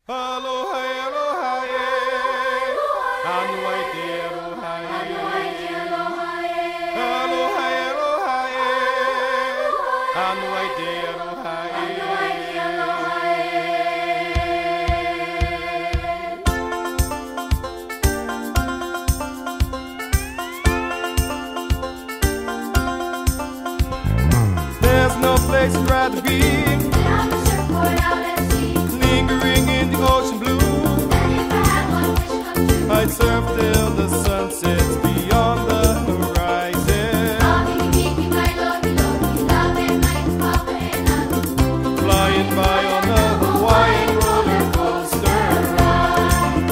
Aloha, aloha, anu ai te aloha, aloha, aloha, anu ai te aloha. There's no place I'd rather be than on the surfboard out at sea. lingering in the ocean blue. And if I had one wish come true, I'd surf till the sun sets beyond the horizon, Miki, my love, and my papa and I. flying by on the Hawaiian roller coaster ride.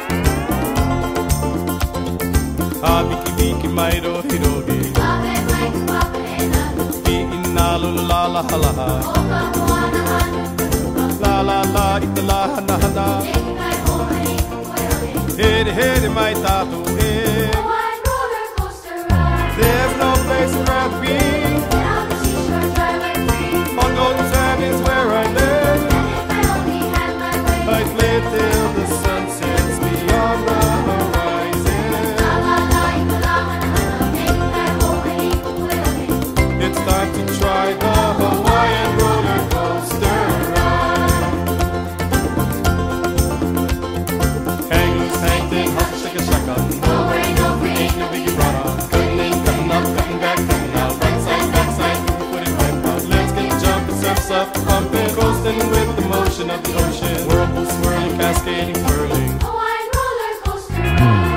Ah, Miki, Miki, my rohiroge, Love and my papa and I. Ina lula la la la, Oka moana hanu, la la la, ita la hana hana, take my home and eat the whale. here here my tattoo. Hawaiian roller coaster ride. There's no place I'd rather be. Get on the seashore, drive like free. On golden sand is where I live. And if I only had my way, I'd play till the sun sets beyond the horizon. la la la, ika la hana, take my home and eat the whale. It's time to try the Hawaiian roller coaster ride. Hang loose, hang thin, hop, shake a shaka. No worry, no free, Ain't no biggie brother. Cutting in, cutting up, cutting back, cutting out. Right side, back side, put it right out. Let's get jumping, surfs up, pumping, coasting with the motion of the ocean. Whirlpool swirling, cascading, whirling. Hawaiian roller coaster ride.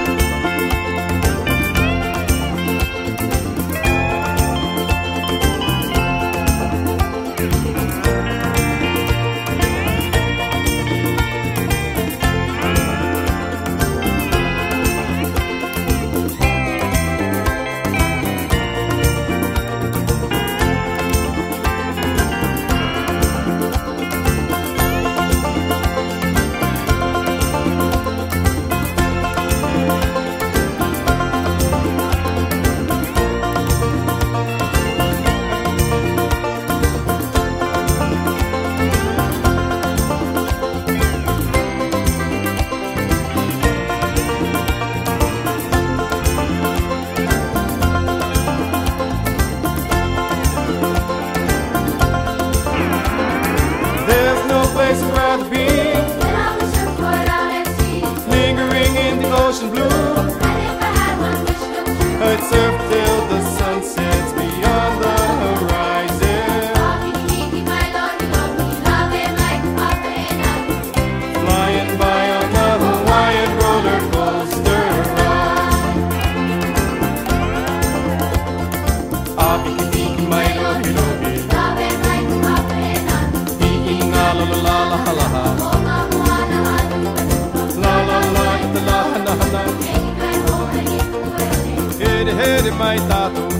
There's no place I'd rather be, Get on the surfboard out at sea. lingering in the ocean blue. And if I had one wish come true, I'd surf till the sun sets beyond the horizon, Miki, my love, and my papa and I. flying by on the Hawaiian roller coaster ride. Ah, Miki, Miki, my rohiroge, Love and my papa and I. Ina la la la la la la, Oka moana hanu, la la la, ita la hana hana, take my home and eat the whale. here my tattoo.